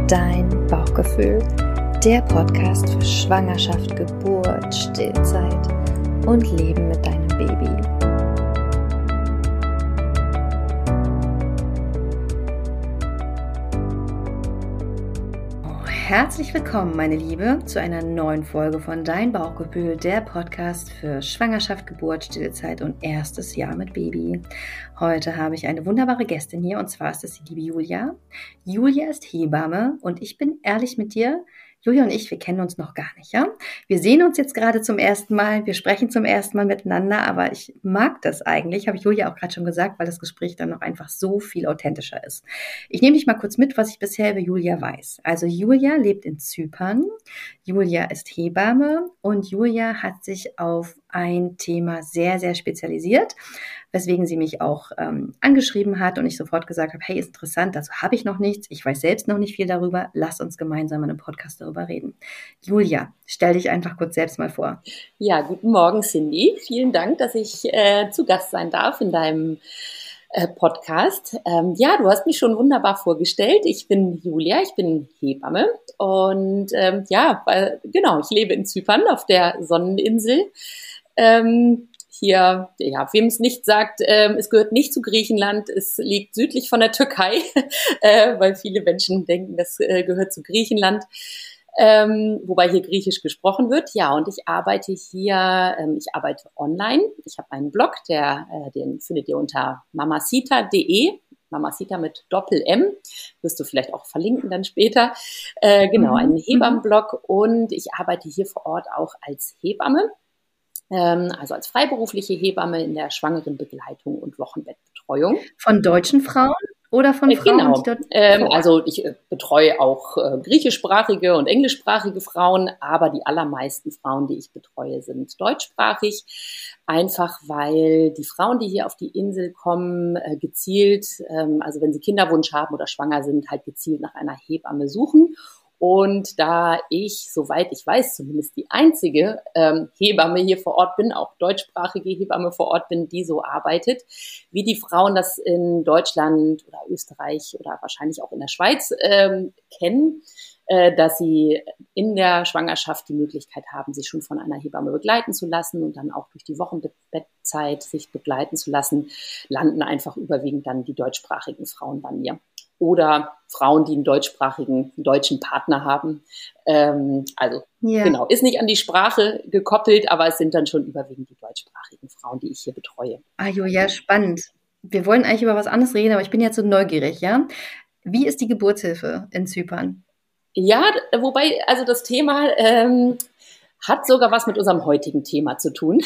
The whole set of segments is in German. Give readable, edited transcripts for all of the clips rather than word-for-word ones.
Dein Bauchgefühl, der Podcast für Schwangerschaft, Geburt, Stillzeit und Leben mit deinem Baby. Herzlich willkommen, meine Liebe, zu einer neuen Folge von Dein Bauchgefühl, der Podcast für Schwangerschaft, Geburt, Stillzeit und erstes Jahr mit Baby. Heute habe ich eine wunderbare Gästin hier, und zwar ist es die liebe Julia. Julia ist Hebamme und ich bin ehrlich mit dir, Julia und ich, wir kennen uns noch gar nicht, ja? Wir sehen uns jetzt gerade zum ersten Mal, wir sprechen zum ersten Mal miteinander, aber ich mag das eigentlich, habe ich Julia auch gerade schon gesagt, weil das Gespräch dann noch einfach so viel authentischer ist. Ich nehme dich mal kurz mit, was ich bisher über Julia weiß. Also Julia lebt in Zypern, Julia ist Hebamme und Julia hat sich auf ein Thema sehr, sehr spezialisiert, weswegen sie mich auch angeschrieben hat und ich sofort gesagt habe, hey, ist interessant, dazu habe ich noch nichts, ich weiß selbst noch nicht viel darüber, lass uns gemeinsam in einem Podcast darüber reden. Julia, stell dich einfach kurz selbst mal vor. Ja, guten Morgen, Cindy. Vielen Dank, dass ich zu Gast sein darf in deinem Podcast. Ja, du hast mich schon wunderbar vorgestellt. Ich bin Julia, ich bin Hebamme und genau, ich lebe in Zypern auf der Sonneninsel. Hier, ja, wem es nicht sagt, es gehört nicht zu Griechenland, es liegt südlich von der Türkei, weil viele Menschen denken, das gehört zu Griechenland, wobei hier Griechisch gesprochen wird. Ja, und ich arbeite hier, ich arbeite online. Ich habe einen Blog, den findet ihr unter mamacita.de. Mamacita mit Doppel-M, wirst du vielleicht auch verlinken dann später. Genau, einen Hebammenblog, und ich arbeite hier vor Ort auch als Hebamme. Also als freiberufliche Hebamme in der Schwangerenbegleitung und Wochenbettbetreuung. Von deutschen Frauen oder von Frauen, genau. Die dort also ich betreue auch griechischsprachige und englischsprachige Frauen, aber die allermeisten Frauen, die ich betreue, sind deutschsprachig. Einfach weil die Frauen, die hier auf die Insel kommen, gezielt, also wenn sie Kinderwunsch haben oder schwanger sind, halt gezielt nach einer Hebamme suchen. Und da ich, soweit ich weiß, zumindest die einzige Hebamme hier vor Ort bin, auch deutschsprachige Hebamme vor Ort bin, die so arbeitet, wie die Frauen das in Deutschland oder Österreich oder wahrscheinlich auch in der Schweiz kennen, dass sie in der Schwangerschaft die Möglichkeit haben, sich schon von einer Hebamme begleiten zu lassen und dann auch durch die Wochenbettzeit sich begleiten zu lassen, landen einfach überwiegend dann die deutschsprachigen Frauen bei mir. Oder Frauen, die einen deutschen Partner haben. Genau, ist nicht an die Sprache gekoppelt, aber es sind dann schon überwiegend die deutschsprachigen Frauen, die ich hier betreue. Ah, Julia, spannend. Wir wollen eigentlich über was anderes reden, aber ich bin jetzt so neugierig, ja? Wie ist die Geburtshilfe in Zypern? Ja, wobei, also das Thema hat sogar was mit unserem heutigen Thema zu tun.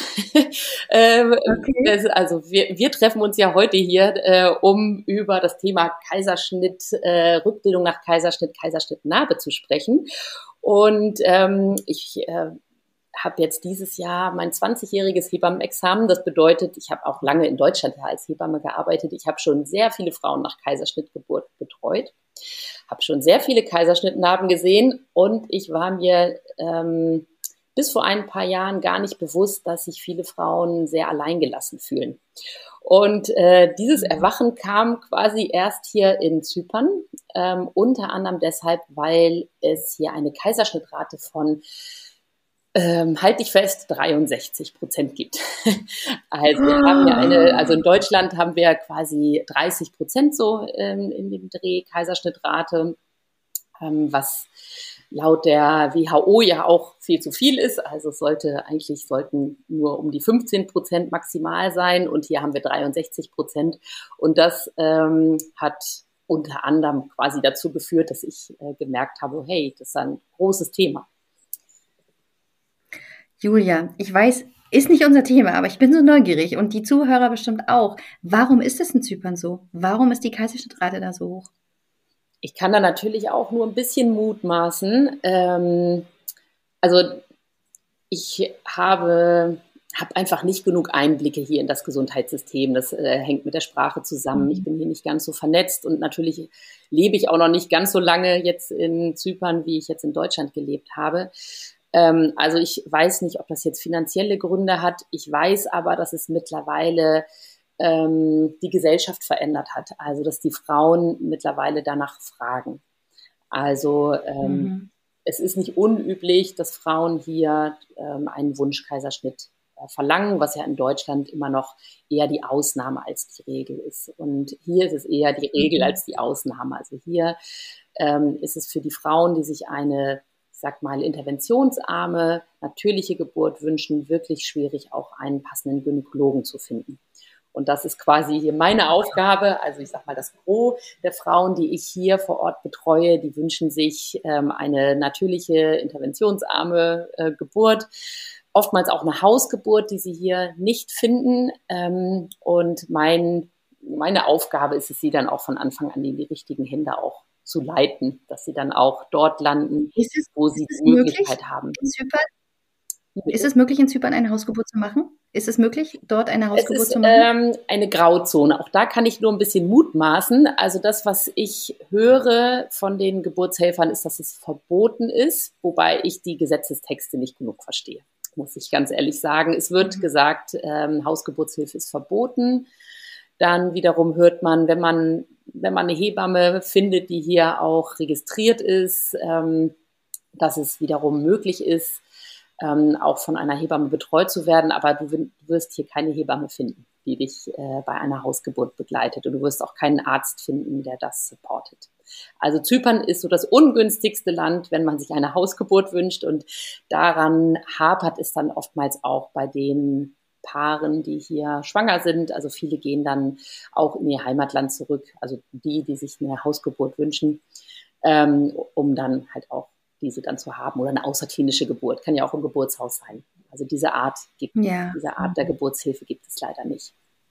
Okay. Also wir treffen uns ja heute hier, um über das Thema Kaiserschnitt, Rückbildung nach Kaiserschnitt, Kaiserschnittnarbe zu sprechen. Und ich habe jetzt dieses Jahr mein 20-jähriges Hebammenexamen. Das bedeutet, ich habe auch lange in Deutschland als Hebamme gearbeitet. Ich habe schon sehr viele Frauen nach Kaiserschnittgeburt betreut, habe schon sehr viele Kaiserschnittnarben gesehen, und ich war mir bis vor ein paar Jahren gar nicht bewusst, dass sich viele Frauen sehr alleingelassen fühlen. Und dieses Erwachen kam quasi erst hier in Zypern, unter anderem deshalb, weil es hier eine Kaiserschnittrate von, halt dich fest, 63% gibt. Also wir haben ja also in Deutschland haben wir quasi 30% so in dem Dreh Kaiserschnittrate, was laut der WHO ja auch viel zu viel ist. Also sollten nur um die 15% maximal sein, und hier haben wir 63%. Und das hat unter anderem quasi dazu geführt, dass ich gemerkt habe, hey, das ist ein großes Thema. Julia, ich weiß, ist nicht unser Thema, aber ich bin so neugierig und die Zuhörer bestimmt auch. Warum ist es in Zypern so? Warum ist die Kaiserschnittrate da so hoch? Ich kann da natürlich auch nur ein bisschen mutmaßen. Also ich habe einfach nicht genug Einblicke hier in das Gesundheitssystem. Das hängt mit der Sprache zusammen. Ich bin hier nicht ganz so vernetzt, und natürlich lebe ich auch noch nicht ganz so lange jetzt in Zypern, wie ich jetzt in Deutschland gelebt habe. Also ich weiß nicht, ob das jetzt finanzielle Gründe hat. Ich weiß aber, dass es mittlerweile die Gesellschaft verändert hat. Also dass die Frauen mittlerweile danach fragen. Also Mhm. es ist nicht unüblich, dass Frauen hier einen Wunschkaiserschnitt verlangen, was ja in Deutschland immer noch eher die Ausnahme als die Regel ist. Und hier ist es eher die Regel Mhm. als die Ausnahme. Also hier ist es für die Frauen, die sich eine, ich sag mal, interventionsarme, natürliche Geburt wünschen, wirklich schwierig, auch einen passenden Gynäkologen zu finden. Und das ist quasi hier meine Aufgabe. Also ich sag mal, das Gros der Frauen, die ich hier vor Ort betreue, die wünschen sich eine natürliche, interventionsarme Geburt. Oftmals auch eine Hausgeburt, die sie hier nicht finden. Und meine Aufgabe ist es, sie dann auch von Anfang an in die richtigen Hände auch zu leiten, dass sie dann auch dort landen, wo Ist sie es die möglich Möglichkeit haben. in Zypern? Ist es möglich, in Zypern eine Hausgeburt zu machen? Ist es möglich, dort eine Es Hausgeburt ist zu machen? eine Grauzone. Auch da kann ich nur ein bisschen mutmaßen. Also das, was ich höre von den Geburtshelfern, ist, dass es verboten ist, wobei ich die Gesetzestexte nicht genug verstehe, muss ich ganz ehrlich sagen. Es wird Mhm. gesagt, Hausgeburtshilfe ist verboten. Dann wiederum hört man, wenn man eine Hebamme findet, die hier auch registriert ist, dass es wiederum möglich ist, auch von einer Hebamme betreut zu werden, aber du wirst hier keine Hebamme finden, die dich bei einer Hausgeburt begleitet, und du wirst auch keinen Arzt finden, der das supportet. Also Zypern ist so das ungünstigste Land, wenn man sich eine Hausgeburt wünscht, und daran hapert es dann oftmals auch bei den Paaren, die hier schwanger sind. Also viele gehen dann auch in ihr Heimatland zurück, also die sich eine Hausgeburt wünschen, um dann halt auch diese dann zu haben, oder eine außerklinische Geburt, kann ja auch im Geburtshaus sein. Also Ja. diese Art der Mhm. Geburtshilfe gibt es leider nicht.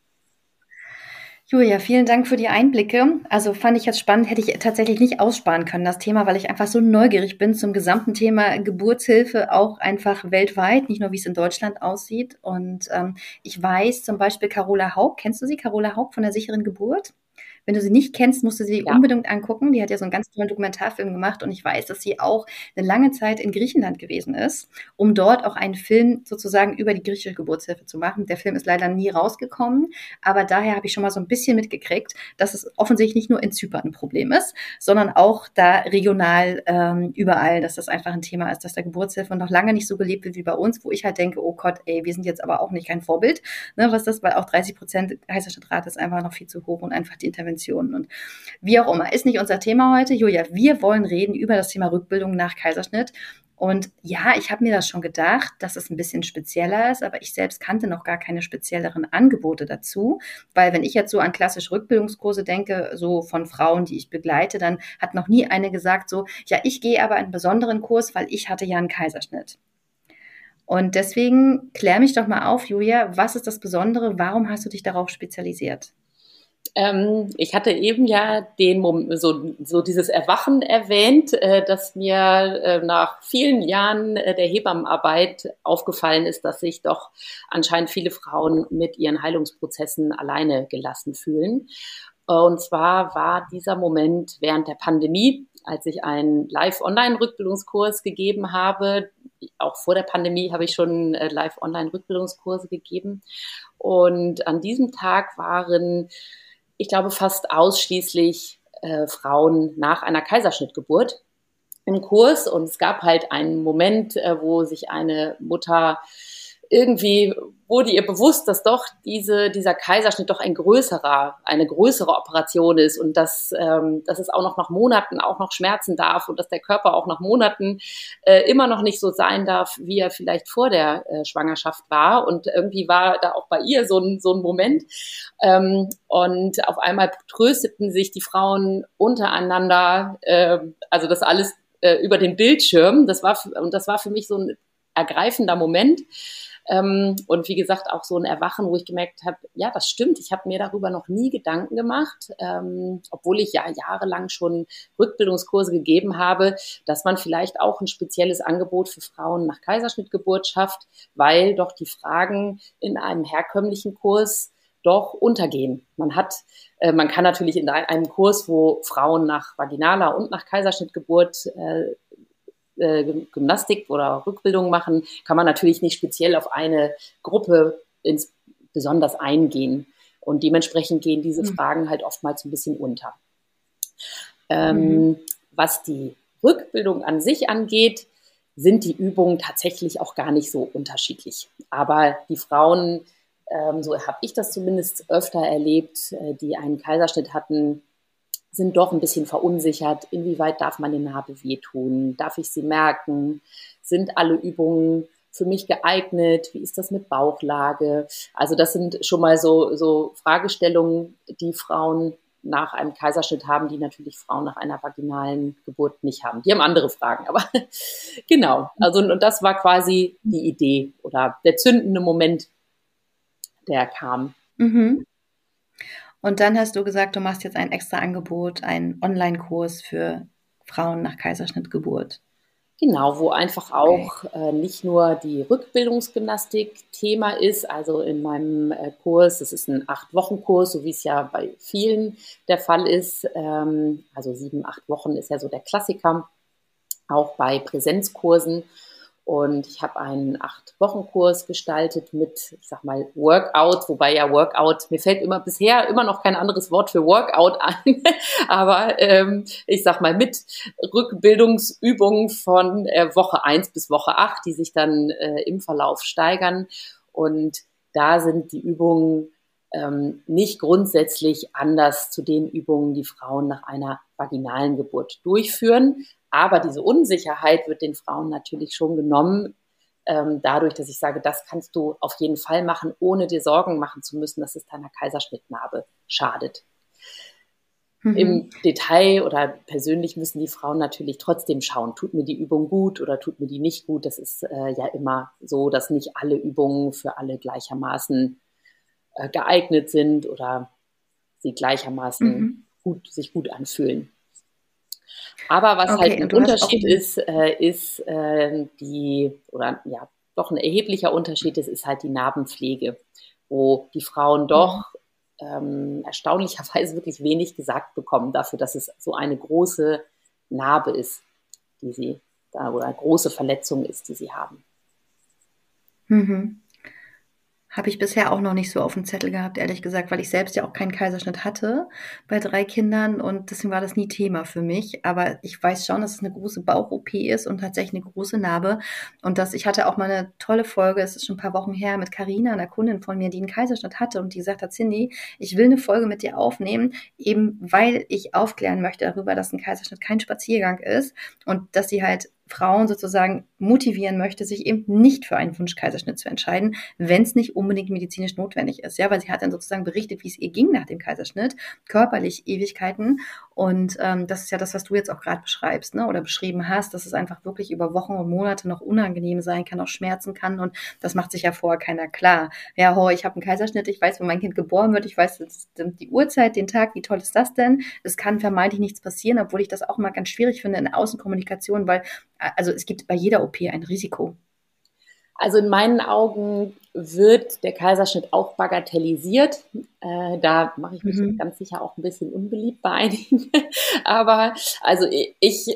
Julia, vielen Dank für die Einblicke. Also fand ich jetzt spannend, hätte ich tatsächlich nicht aussparen können, das Thema, weil ich einfach so neugierig bin zum gesamten Thema Geburtshilfe, auch einfach weltweit, nicht nur wie es in Deutschland aussieht. Und ich weiß zum Beispiel Carola Haug, kennst du sie, Carola Haug von der sicheren Geburt? Wenn du sie nicht kennst, musst du sie Ja, unbedingt angucken. Die hat ja so einen ganz tollen Dokumentarfilm gemacht und ich weiß, dass sie auch eine lange Zeit in Griechenland gewesen ist, um dort auch einen Film sozusagen über die griechische Geburtshilfe zu machen. Der Film ist leider nie rausgekommen, aber daher habe ich schon mal so ein bisschen mitgekriegt, dass es offensichtlich nicht nur in Zypern ein Problem ist, sondern auch da regional überall, dass das einfach ein Thema ist, dass der Geburtshilfe noch lange nicht so gelebt wird wie bei uns, wo ich halt denke, oh Gott, ey, wir sind jetzt aber auch nicht kein Vorbild, ne, was das, weil auch 30% Kaiserschnittrate ist einfach noch viel zu hoch und einfach die Interventionen und wie auch immer, ist nicht unser Thema heute. Julia, wir wollen reden über das Thema Rückbildung nach Kaiserschnitt. Und ja, ich habe mir das schon gedacht, dass es ein bisschen spezieller ist, aber ich selbst kannte noch gar keine spezielleren Angebote dazu, weil wenn ich jetzt so an klassische Rückbildungskurse denke, so von Frauen, die ich begleite, dann hat noch nie eine gesagt so, ja, ich gehe aber einen besonderen Kurs, weil ich hatte ja einen Kaiserschnitt. Und deswegen klär mich doch mal auf, Julia, was ist das Besondere? Warum hast du dich darauf spezialisiert? Ich hatte eben ja so dieses Erwachen erwähnt, dass mir nach vielen Jahren der Hebammenarbeit aufgefallen ist, dass sich doch anscheinend viele Frauen mit ihren Heilungsprozessen alleine gelassen fühlen. Und zwar war dieser Moment während der Pandemie, als ich einen Live-Online-Rückbildungskurs gegeben habe. Auch vor der Pandemie habe ich schon Live-Online-Rückbildungskurse gegeben. Und an diesem Tag waren, ich glaube, fast ausschließlich Frauen nach einer Kaiserschnittgeburt im Kurs. Und es gab halt einen Moment, wo sich eine Mutter irgendwie wurde ihr bewusst, dass doch dieser Kaiserschnitt doch eine größere Operation ist, und dass es auch noch nach Monaten auch noch schmerzen darf und dass der Körper auch nach Monaten immer noch nicht so sein darf, wie er vielleicht vor der Schwangerschaft war. Und irgendwie war da auch bei ihr so ein Moment. Und auf einmal trösteten sich die Frauen untereinander, also das alles über den Bildschirm. Das war für mich so ein ergreifender Moment. Und wie gesagt, auch so ein Erwachen, wo ich gemerkt habe, ja, das stimmt, ich habe mir darüber noch nie Gedanken gemacht, obwohl ich ja jahrelang schon Rückbildungskurse gegeben habe, dass man vielleicht auch ein spezielles Angebot für Frauen nach Kaiserschnittgeburt schafft, weil doch die Fragen in einem herkömmlichen Kurs doch untergehen. Man kann natürlich in einem Kurs, wo Frauen nach vaginaler und nach Kaiserschnittgeburt Gymnastik oder Rückbildung machen, kann man natürlich nicht speziell auf eine Gruppe besonders eingehen. Und dementsprechend gehen diese Mhm. Fragen halt oftmals ein bisschen unter. Mhm. Ähm, was die Rückbildung an sich angeht, sind die Übungen tatsächlich auch gar nicht so unterschiedlich. Aber die Frauen, so habe ich das zumindest öfter erlebt, die einen Kaiserschnitt hatten, sind doch ein bisschen verunsichert. Inwieweit darf man die Narbe wehtun? Darf ich sie merken? Sind alle Übungen für mich geeignet? Wie ist das mit Bauchlage? Also das sind schon mal so Fragestellungen, die Frauen nach einem Kaiserschnitt haben, die natürlich Frauen nach einer vaginalen Geburt nicht haben. Die haben andere Fragen, aber genau. Also und das war quasi die Idee oder der zündende Moment, der kam. Mhm. Und dann hast du gesagt, du machst jetzt ein extra Angebot, einen Online-Kurs für Frauen nach Kaiserschnittgeburt. Genau, wo einfach auch nicht nur die Rückbildungsgymnastik Thema ist. Also in meinem Kurs, das ist ein 8-Wochen-Kurs, so wie es ja bei vielen der Fall ist. Also 7, 8 Wochen ist ja so der Klassiker, auch bei Präsenzkursen. Und ich habe einen 8-Wochen-Kurs gestaltet mit, ich sag mal, Workout, wobei ja Workout, mir fällt bisher immer noch kein anderes Wort für Workout ein, aber ich sag mal mit Rückbildungsübungen von Woche 1 bis Woche 8, die sich dann im Verlauf steigern. Und da sind die Übungen nicht grundsätzlich anders zu den Übungen, die Frauen nach einer vaginalen Geburt durchführen. Aber diese Unsicherheit wird den Frauen natürlich schon genommen, dadurch, dass ich sage, das kannst du auf jeden Fall machen, ohne dir Sorgen machen zu müssen, dass es deiner Kaiserschnittnarbe schadet. Im Detail oder persönlich müssen die Frauen natürlich trotzdem schauen, tut mir die Übung gut oder tut mir die nicht gut. Das ist ja immer so, dass nicht alle Übungen für alle gleichermaßen geeignet sind oder sie gleichermaßen sich gut anfühlen. Aber was halt ein Unterschied ist, doch ein erheblicher Unterschied ist halt die Narbenpflege, wo die Frauen doch erstaunlicherweise wirklich wenig gesagt bekommen dafür, dass es so eine große Narbe ist, die sie da oder eine große Verletzung ist, die sie haben. Habe ich bisher auch noch nicht so auf dem Zettel gehabt, ehrlich gesagt, weil ich selbst ja auch keinen Kaiserschnitt hatte bei 3 Kindern und deswegen war das nie Thema für mich. Aber ich weiß schon, dass es eine große Bauch-OP ist und tatsächlich eine große Narbe. Und ich hatte auch mal eine tolle Folge, es ist schon ein paar Wochen her, mit Carina, einer Kundin von mir, die einen Kaiserschnitt hatte und die gesagt hat, Cindy, ich will eine Folge mit dir aufnehmen, eben weil ich aufklären möchte darüber, dass ein Kaiserschnitt kein Spaziergang ist und dass sie halt Frauen sozusagen motivieren möchte, sich eben nicht für einen Wunschkaiserschnitt zu entscheiden, wenn es nicht unbedingt medizinisch notwendig ist. Ja, weil sie hat dann sozusagen berichtet, wie es ihr ging nach dem Kaiserschnitt, körperlich Ewigkeiten. Und das ist ja das, was du jetzt auch gerade beschreibst, ne, oder beschrieben hast, dass es einfach wirklich über Wochen und Monate noch unangenehm sein kann, auch schmerzen kann. Und das macht sich ja vorher keiner klar. Ja, ich habe einen Kaiserschnitt, ich weiß, wo mein Kind geboren wird, ich weiß die Uhrzeit, den Tag, wie toll ist das denn? Es kann vermeintlich nichts passieren, obwohl ich das auch mal ganz schwierig finde in der Außenkommunikation, weil also es gibt bei jeder OP ein Risiko. Also in meinen Augen wird der Kaiserschnitt auch bagatellisiert. Da mache ich mich ganz sicher auch ein bisschen unbeliebt bei einigen. Aber also ich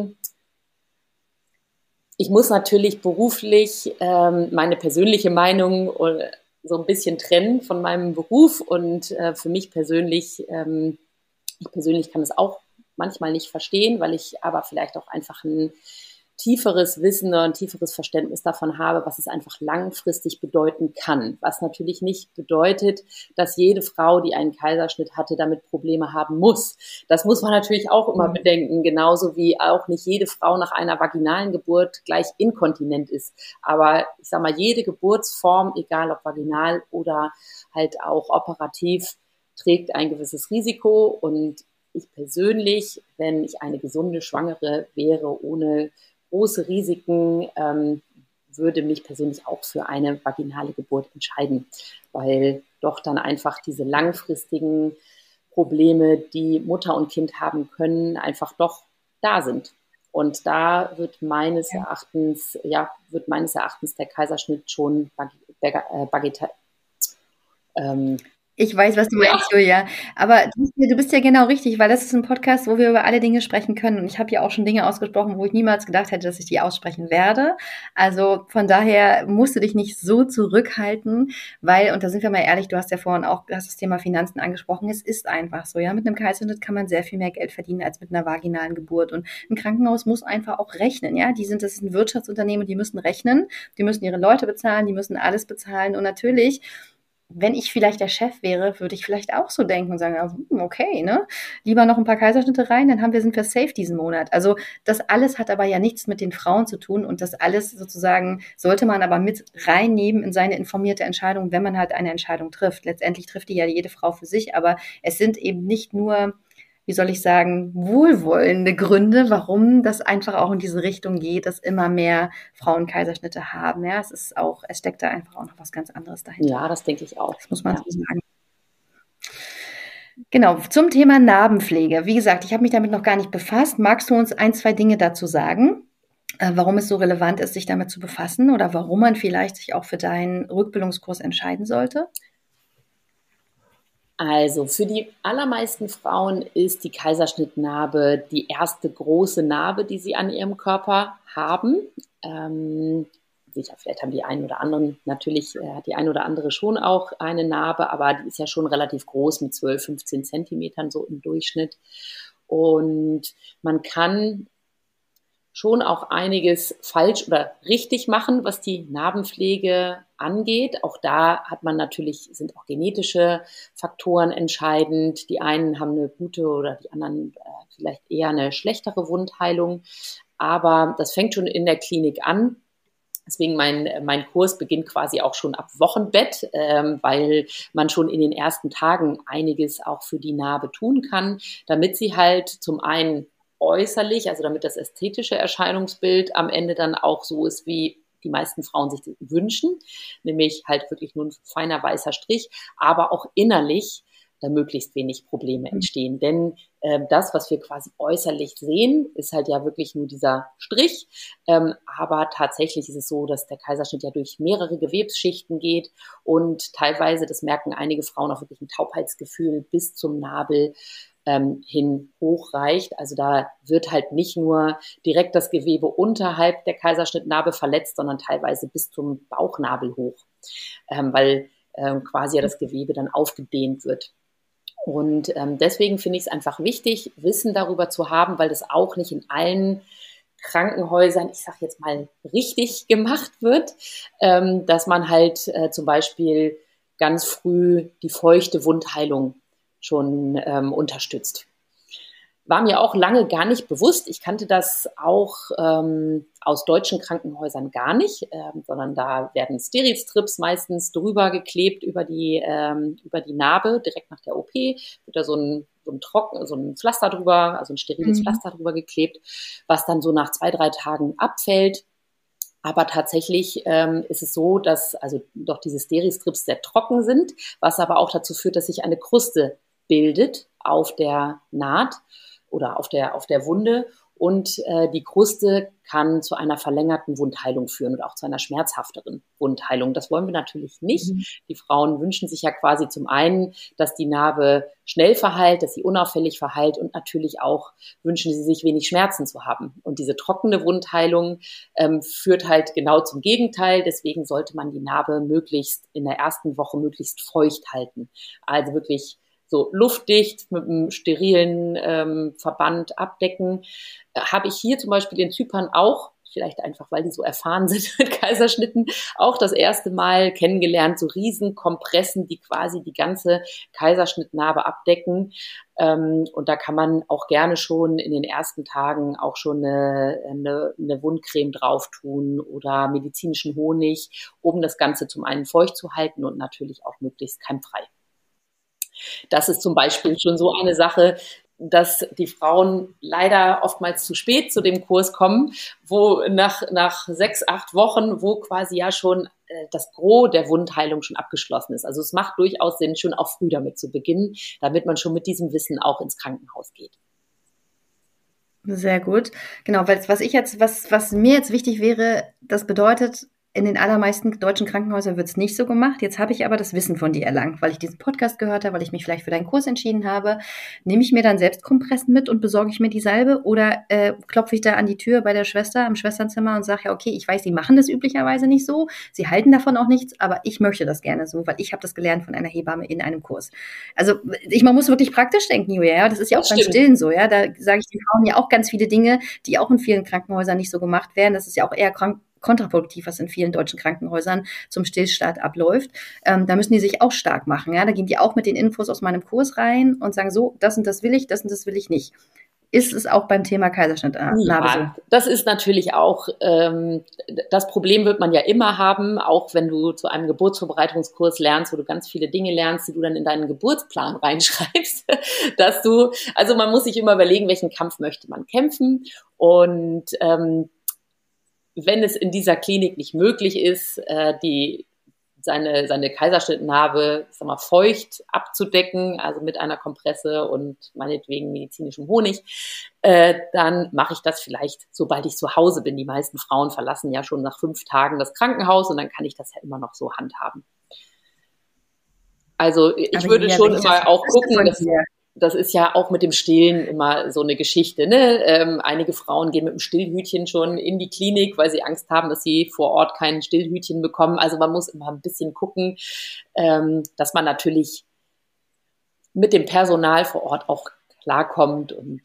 muss natürlich beruflich meine persönliche Meinung so ein bisschen trennen von meinem Beruf. Und für mich persönlich, ich persönlich kann es auch manchmal nicht verstehen, weil ich aber vielleicht auch einfach ein tieferes Wissen oder ein tieferes Verständnis davon habe, was es einfach langfristig bedeuten kann. Was natürlich nicht bedeutet, dass jede Frau, die einen Kaiserschnitt hatte, damit Probleme haben muss. Das muss man natürlich auch immer bedenken, genauso wie auch nicht jede Frau nach einer vaginalen Geburt gleich inkontinent ist. Aber ich sage mal, jede Geburtsform, egal ob vaginal oder halt auch operativ, trägt ein gewisses Risiko. Und ich persönlich, wenn ich eine gesunde Schwangere wäre, ohne große Risiken, würde mich persönlich auch für eine vaginale Geburt entscheiden, weil doch dann einfach diese langfristigen Probleme, die Mutter und Kind haben können, einfach doch da sind. Und da wird meines Erachtens der Kaiserschnitt schon Ich weiß, was du meinst, Julia. Aber du bist ja genau richtig, weil das ist ein Podcast, wo wir über alle Dinge sprechen können. Und ich habe ja auch schon Dinge ausgesprochen, wo ich niemals gedacht hätte, dass ich die aussprechen werde. Also von daher musst du dich nicht so zurückhalten, weil, und da sind wir mal ehrlich, du hast ja vorhin auch das Thema Finanzen angesprochen, es ist einfach so, ja. Mit einem Kaiserschnitt kann man sehr viel mehr Geld verdienen als mit einer vaginalen Geburt. Und ein Krankenhaus muss einfach auch rechnen, ja. Das ist ein Wirtschaftsunternehmen, die müssen rechnen, die müssen ihre Leute bezahlen, die müssen alles bezahlen. Und natürlich, wenn ich vielleicht der Chef wäre, würde ich vielleicht auch so denken und sagen, ja, okay, ne? Lieber noch ein paar Kaiserschnitte rein, dann sind wir safe diesen Monat. Also das alles hat aber ja nichts mit den Frauen zu tun und das alles sozusagen sollte man aber mit reinnehmen in seine informierte Entscheidung, wenn man halt eine Entscheidung trifft. Letztendlich trifft die ja jede Frau für sich, aber es sind eben nicht nur, wie soll ich sagen, wohlwollende Gründe, warum das einfach auch in diese Richtung geht, dass immer mehr Frauen Kaiserschnitte haben. Ja, es steckt da einfach auch noch was ganz anderes dahinter. Ja, das denke ich auch. Das muss man so sagen. Genau, zum Thema Narbenpflege. Wie gesagt, ich habe mich damit noch gar nicht befasst. Magst du uns ein, zwei Dinge dazu sagen, warum es so relevant ist, sich damit zu befassen oder warum man vielleicht sich auch für deinen Rückbildungskurs entscheiden sollte? Also für die allermeisten Frauen ist die Kaiserschnittnarbe die erste große Narbe, die sie an ihrem Körper haben. Sicher, vielleicht haben die einen oder anderen, natürlich hat die eine oder andere schon auch eine Narbe, aber die ist ja schon relativ groß mit 12, 15 Zentimetern so im Durchschnitt. Und man kann schon auch einiges falsch oder richtig machen, was die Narbenpflege angeht. Auch da sind auch genetische Faktoren entscheidend. Die einen haben eine gute oder die anderen vielleicht eher eine schlechtere Wundheilung. Aber das fängt schon in der Klinik an. Deswegen mein Kurs beginnt quasi auch schon ab Wochenbett, weil man schon in den ersten Tagen einiges auch für die Narbe tun kann, damit sie halt zum einen äußerlich, also damit das ästhetische Erscheinungsbild am Ende dann auch so ist, wie die meisten Frauen sich wünschen, nämlich halt wirklich nur ein feiner weißer Strich, aber auch innerlich möglichst wenig Probleme entstehen. Denn das, was wir quasi äußerlich sehen, ist halt ja wirklich nur dieser Strich. Aber tatsächlich ist es so, dass der Kaiserschnitt ja durch mehrere Gewebsschichten geht und teilweise, das merken einige Frauen, auch wirklich ein Taubheitsgefühl bis zum Nabel hin hochreicht. Also da wird halt nicht nur direkt das Gewebe unterhalb der Kaiserschnittnarbe verletzt, sondern teilweise bis zum Bauchnabel hoch, weil quasi ja das Gewebe dann aufgedehnt wird. Und deswegen finde ich es einfach wichtig, Wissen darüber zu haben, weil das auch nicht in allen Krankenhäusern, ich sage jetzt mal, richtig gemacht wird, dass man halt zum Beispiel ganz früh die feuchte Wundheilung schon unterstützt. War mir auch lange gar nicht bewusst. Ich kannte das auch aus deutschen Krankenhäusern gar nicht, sondern da werden Sterilstrips meistens drüber geklebt über die Narbe, direkt nach der OP, wird da so ein Pflaster drüber, also ein steriles Pflaster drüber geklebt, was dann so nach 2, 3 Tagen abfällt. Aber tatsächlich ist es so, dass also doch diese Sterilstrips sehr trocken sind, was aber auch dazu führt, dass sich eine Kruste bildet auf der Naht oder auf der Wunde und die Kruste kann zu einer verlängerten Wundheilung führen und auch zu einer schmerzhafteren Wundheilung. Das wollen wir natürlich nicht. Die Frauen wünschen sich ja quasi zum einen, dass die Narbe schnell verheilt, dass sie unauffällig verheilt und natürlich auch wünschen sie sich wenig Schmerzen zu haben. Und diese trockene Wundheilung führt halt genau zum Gegenteil. Deswegen sollte man die Narbe möglichst in der ersten Woche möglichst feucht halten. Also wirklich so luftdicht mit einem sterilen Verband abdecken. Habe ich hier zum Beispiel in Zypern auch, vielleicht einfach, weil die so erfahren sind mit Kaiserschnitten, auch das erste Mal kennengelernt, so Riesenkompressen, die quasi die ganze Kaiserschnittnarbe abdecken. Und da kann man auch gerne schon in den ersten Tagen auch schon eine Wundcreme drauf tun oder medizinischen Honig, um das Ganze zum einen feucht zu halten und natürlich auch möglichst keimfrei. Das ist zum Beispiel schon so eine Sache, dass die Frauen leider oftmals zu spät zu dem Kurs kommen, wo nach 6, 8 Wochen, wo quasi ja schon das Gros der Wundheilung schon abgeschlossen ist. Also es macht durchaus Sinn, schon auch früh damit zu beginnen, damit man schon mit diesem Wissen auch ins Krankenhaus geht. Sehr gut. Genau, weil was mir jetzt wichtig wäre, das bedeutet, in den allermeisten deutschen Krankenhäusern wird es nicht so gemacht. Jetzt habe ich aber das Wissen von dir erlangt, weil ich diesen Podcast gehört habe, weil ich mich vielleicht für deinen Kurs entschieden habe. Nehme ich mir dann selbst Kompressen mit und besorge ich mir die Salbe oder klopfe ich da an die Tür bei der Schwester im Schwesternzimmer und sage, ja, okay, ich weiß, sie machen das üblicherweise nicht so, sie halten davon auch nichts, aber ich möchte das gerne so, weil ich habe das gelernt von einer Hebamme in einem Kurs. Also man muss wirklich praktisch denken, Julia, ja, das ist ja auch beim Stillen so, ja, da sage ich den Frauen ja auch ganz viele Dinge, die auch in vielen Krankenhäusern nicht so gemacht werden. Das ist ja auch eher kontraproduktiv, was in vielen deutschen Krankenhäusern zum Stillstart abläuft. Da müssen die sich auch stark machen. Ja? Da gehen die auch mit den Infos aus meinem Kurs rein und sagen so, das und das will ich, das und das will ich nicht. Ist es auch beim Thema Kaiserschnittnarbe so? Das ist natürlich auch, das Problem wird man ja immer haben, auch wenn du zu einem Geburtsvorbereitungskurs lernst, wo du ganz viele Dinge lernst, die du dann in deinen Geburtsplan reinschreibst, also man muss sich immer überlegen, welchen Kampf möchte man kämpfen und wenn es in dieser Klinik nicht möglich ist, seine Kaiserschnittnarbe, feucht abzudecken, also mit einer Kompresse und meinetwegen medizinischem Honig, dann mache ich das vielleicht, sobald ich zu Hause bin. Die meisten Frauen verlassen ja schon nach 5 Tagen das Krankenhaus und dann kann ich das ja immer noch so handhaben. Also ich würde schon immer auch gucken, das ist ja auch mit dem Stillen immer so eine Geschichte, ne? Einige Frauen gehen mit dem Stillhütchen schon in die Klinik, weil sie Angst haben, dass sie vor Ort kein Stillhütchen bekommen. Also man muss immer ein bisschen gucken, dass man natürlich mit dem Personal vor Ort auch klarkommt und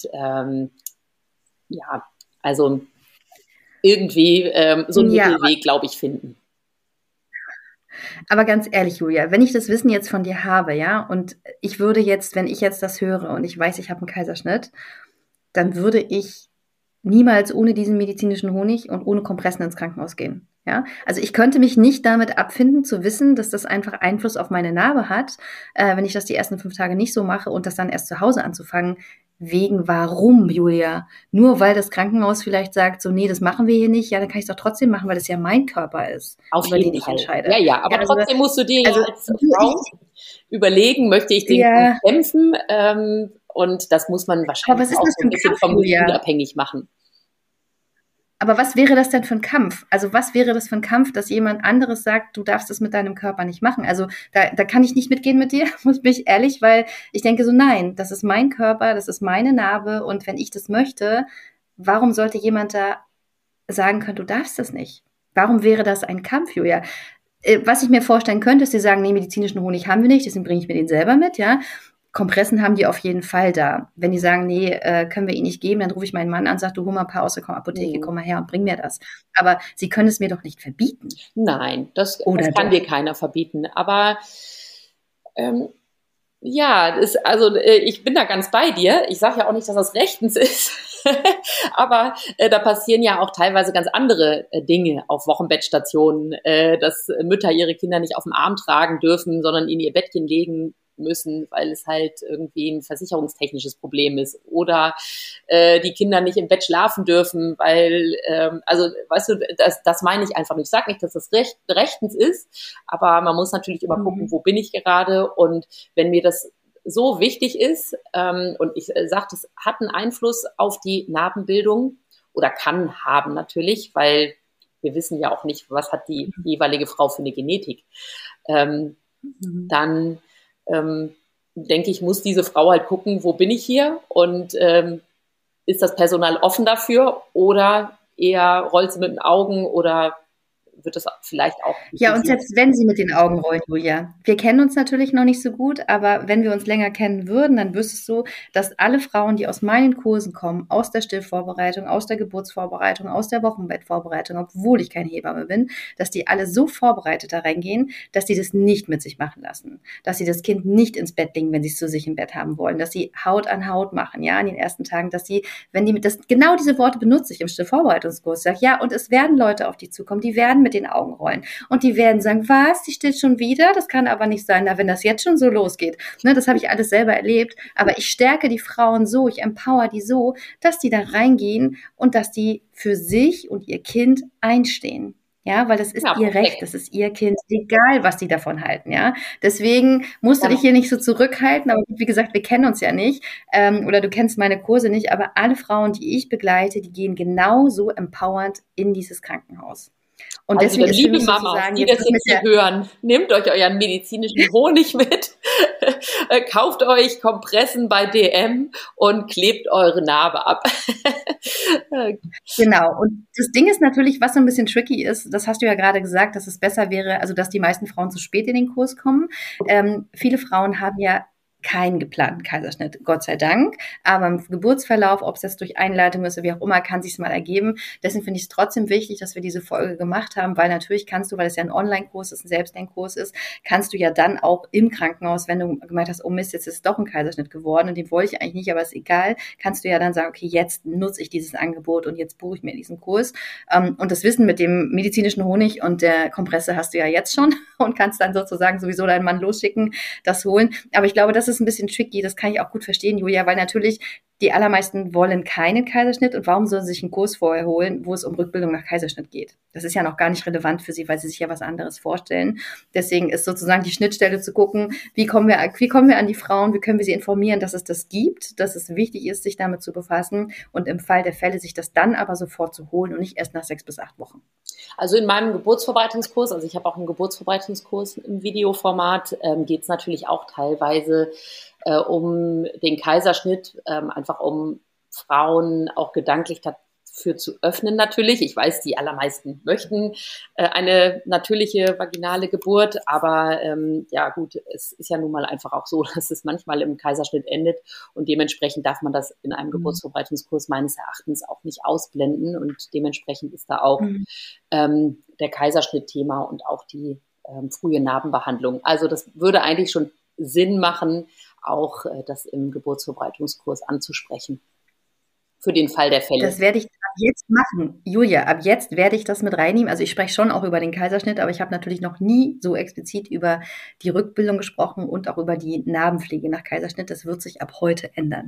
also irgendwie so einen Mittelweg, glaube ich, finden. Aber ganz ehrlich, Julia, wenn ich das Wissen jetzt von dir habe, ja, und ich würde jetzt, wenn ich jetzt das höre und ich weiß, ich habe einen Kaiserschnitt, dann würde ich niemals ohne diesen medizinischen Honig und ohne Kompressen ins Krankenhaus gehen. Ja, also ich könnte mich nicht damit abfinden, zu wissen, dass das einfach Einfluss auf meine Narbe hat, wenn ich das die ersten 5 Tage nicht so mache und das dann erst zu Hause anzufangen. Wegen warum, Julia? Nur weil das Krankenhaus vielleicht sagt, so, nee, das machen wir hier nicht, ja, dann kann ich es doch trotzdem machen, weil das ja mein Körper ist, über den ich entscheide. Ja, aber trotzdem musst du dir als Frau überlegen, möchte ich den kämpfen? Und das muss man wahrscheinlich auch so ein bisschen vom Gefühl abhängig machen. Aber was wäre das denn für ein Kampf? Also was wäre das für ein Kampf, dass jemand anderes sagt, du darfst das mit deinem Körper nicht machen? Also da kann ich nicht mitgehen mit dir, muss ich ehrlich, weil ich denke so, nein, das ist mein Körper, das ist meine Narbe und wenn ich das möchte, warum sollte jemand da sagen können, du darfst das nicht? Warum wäre das ein Kampf, Julia? Was ich mir vorstellen könnte, ist, sie sagen, nee, medizinischen Honig haben wir nicht, deswegen bringe ich mir den selber mit, ja. Kompressen haben die auf jeden Fall da. Wenn die sagen, nee, können wir ihnen nicht geben, dann rufe ich meinen Mann an und sage, du hol mal ein paar aus der Apotheke, komm mal her und bring mir das. Aber sie können es mir doch nicht verbieten. Nein, das kann dir keiner verbieten. Aber ich bin da ganz bei dir. Ich sage ja auch nicht, dass das rechtens ist. Aber da passieren ja auch teilweise ganz andere Dinge auf Wochenbettstationen, dass Mütter ihre Kinder nicht auf dem Arm tragen dürfen, sondern in ihr Bettchen legen müssen, weil es halt irgendwie ein versicherungstechnisches Problem ist oder die Kinder nicht im Bett schlafen dürfen, weil, weißt du, das meine ich einfach nicht. Ich sage nicht, dass das rechtens ist, aber man muss natürlich immer gucken, wo bin ich gerade und wenn mir das so wichtig ist und ich sage, das hat einen Einfluss auf die Narbenbildung oder kann haben natürlich, weil wir wissen ja auch nicht, was hat die jeweilige Frau für eine Genetik. Dann denke ich, muss diese Frau halt gucken, wo bin ich hier und ist das Personal offen dafür oder eher rollt sie mit den Augen oder wird das vielleicht auch... Ja, und selbst wenn sie mit den Augen rollen, Julia, wir kennen uns natürlich noch nicht so gut, aber wenn wir uns länger kennen würden, dann wüsstest du, dass alle Frauen, die aus meinen Kursen kommen, aus der Stillvorbereitung, aus der Geburtsvorbereitung, aus der Wochenbettvorbereitung, obwohl ich keine Hebamme bin, dass die alle so vorbereitet da reingehen, dass sie das nicht mit sich machen lassen, dass sie das Kind nicht ins Bett legen, wenn sie es zu sich im Bett haben wollen, dass sie Haut an Haut machen, ja, in den ersten Tagen, dass sie, wenn die genau diese Worte benutze ich im Stillvorbereitungskurs, sage ja, und es werden Leute auf dich zukommen, die werden mit den Augen rollen. Und die werden sagen, was, die stillt schon wieder? Das kann aber nicht sein, na, wenn das jetzt schon so losgeht. Ne, das habe ich alles selber erlebt. Aber ich stärke die Frauen so, ich empower die so, dass die da reingehen und dass die für sich und ihr Kind einstehen. Ja, weil das ist ihr Recht, das ist ihr Kind, egal was die davon halten, ja. Deswegen musst du dich hier nicht so zurückhalten, aber wie gesagt, wir kennen uns ja nicht, oder du kennst meine Kurse nicht, aber alle Frauen, die ich begleite, die gehen genauso empowernd in dieses Krankenhaus. Und also deswegen ist für liebe mich Mamas, sozusagen die jetzt das jetzt hier hören, nehmt euch euren medizinischen Honig mit, kauft euch Kompressen bei DM und klebt eure Narbe ab. Genau. Und das Ding ist natürlich, was so ein bisschen tricky ist, das hast du ja gerade gesagt, dass es besser wäre, also dass die meisten Frauen zu spät in den Kurs kommen. Viele Frauen haben ja keinen geplanten Kaiserschnitt, Gott sei Dank. Aber im Geburtsverlauf, ob es jetzt durch Einleitung ist oder wie auch immer, kann sich's mal ergeben. Deswegen finde ich es trotzdem wichtig, dass wir diese Folge gemacht haben, weil natürlich kannst du, weil es ja ein Online-Kurs ist, ein Selbstlernkurs ist, kannst du ja dann auch im Krankenhaus, wenn du gemeint hast, oh Mist, jetzt ist es doch ein Kaiserschnitt geworden und den wollte ich eigentlich nicht, aber ist egal, kannst du ja dann sagen, okay, jetzt nutze ich dieses Angebot und jetzt buche ich mir diesen Kurs. Und das Wissen mit dem medizinischen Honig und der Kompresse hast du ja jetzt schon und kannst dann sozusagen sowieso deinen Mann losschicken, das holen. Aber ich glaube, das ist ein bisschen tricky, das kann ich auch gut verstehen, Julia, weil natürlich die allermeisten wollen keinen Kaiserschnitt und warum sollen sie sich einen Kurs vorher holen, wo es um Rückbildung nach Kaiserschnitt geht? Das ist ja noch gar nicht relevant für sie, weil sie sich ja was anderes vorstellen. Deswegen ist sozusagen die Schnittstelle zu gucken, wie kommen wir an die Frauen, wie können wir sie informieren, dass es das gibt, dass es wichtig ist, sich damit zu befassen und im Fall der Fälle sich das dann aber sofort zu holen und nicht erst nach 6 bis 8 Wochen. Also in meinem Geburtsvorbereitungskurs, also ich habe auch einen Geburtsvorbereitungskurs im Videoformat, geht es natürlich auch teilweise um den Kaiserschnitt, einfach um Frauen auch gedanklich dafür zu öffnen natürlich. Ich weiß, die allermeisten möchten eine natürliche vaginale Geburt, aber ja gut, es ist ja nun mal einfach auch so, dass es manchmal im Kaiserschnitt endet und dementsprechend darf man das in einem Geburtsvorbereitungskurs meines Erachtens auch nicht ausblenden und dementsprechend ist da auch der Kaiserschnitt-Thema und auch die frühe Narbenbehandlung. Also das würde eigentlich schon Sinn machen, auch das im Geburtsvorbereitungskurs anzusprechen. Für den Fall der Fälle. Das werde ich ab jetzt machen. Julia, ab jetzt werde ich das mit reinnehmen. Also ich spreche schon auch über den Kaiserschnitt, aber ich habe natürlich noch nie so explizit über die Rückbildung gesprochen und auch über die Narbenpflege nach Kaiserschnitt. Das wird sich ab heute ändern.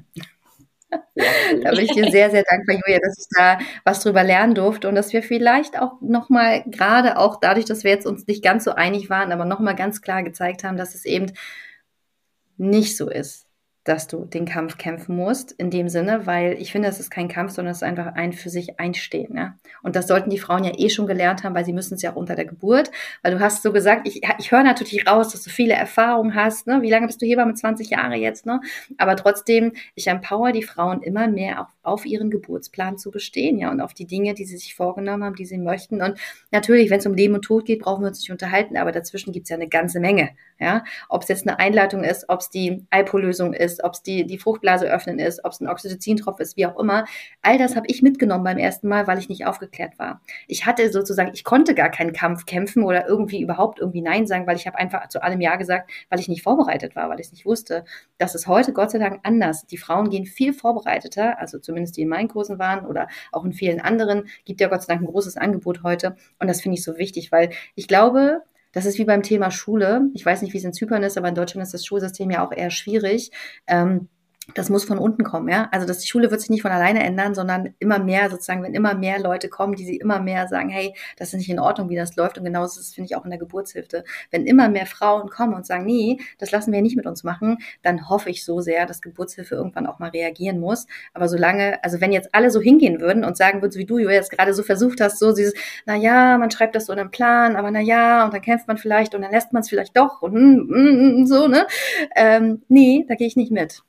Da bin ich dir sehr, sehr dankbar, Julia, dass ich da was drüber lernen durfte und dass wir vielleicht auch nochmal, gerade auch dadurch, dass wir jetzt uns nicht ganz so einig waren, aber nochmal ganz klar gezeigt haben, dass es eben nicht so ist, dass du den Kampf kämpfen musst, in dem Sinne, weil ich finde, es ist kein Kampf, sondern es ist einfach ein für sich einstehen. Ja? Und das sollten die Frauen ja eh schon gelernt haben, weil sie müssen es ja auch unter der Geburt, weil du hast so gesagt, ich höre natürlich raus, dass du viele Erfahrungen hast, ne? Wie lange bist du Hebamme? 20 Jahre jetzt, ne? Aber trotzdem, ich empower die Frauen immer mehr auf ihren Geburtsplan zu bestehen, ja, und auf die Dinge, die sie sich vorgenommen haben, die sie möchten. Und natürlich, wenn es um Leben und Tod geht, brauchen wir uns nicht unterhalten, aber dazwischen gibt es ja eine ganze Menge, ja. Ob es jetzt eine Einleitung ist, ob es die Eipolösung ist, ob es die Fruchtblase öffnen ist, ob es ein Oxytocin-Tropf ist, wie auch immer. All das habe ich mitgenommen beim ersten Mal, weil ich nicht aufgeklärt war. Ich konnte gar keinen Kampf kämpfen oder irgendwie überhaupt irgendwie Nein sagen, weil ich habe einfach zu allem Ja gesagt, weil ich nicht vorbereitet war, weil ich es nicht wusste. Das ist heute Gott sei Dank anders. Die Frauen gehen viel vorbereiteter, also zumindest die in meinen Kursen waren oder auch in vielen anderen, gibt ja Gott sei Dank ein großes Angebot heute und das finde ich so wichtig, weil ich glaube, das ist wie beim Thema Schule. Ich weiß nicht, wie es in Zypern ist, aber in Deutschland ist das Schulsystem ja auch eher schwierig. Das muss von unten kommen, ja. Also die Schule wird sich nicht von alleine ändern, sondern immer mehr sozusagen, wenn immer mehr Leute kommen, die sie immer mehr sagen, hey, das ist nicht in Ordnung, wie das läuft. Und genauso ist es, finde ich, auch in der Geburtshilfe. Wenn immer mehr Frauen kommen und sagen, nee, das lassen wir nicht mit uns machen, dann hoffe ich so sehr, dass Geburtshilfe irgendwann auch mal reagieren muss. Aber solange, also wenn jetzt alle so hingehen würden und sagen würden, so wie du, Julia, jetzt gerade so versucht hast, so dieses, na ja, man schreibt das so in einen Plan, aber na ja, und dann kämpft man vielleicht und dann lässt man es vielleicht doch und so, ne? Nee, da gehe ich nicht mit.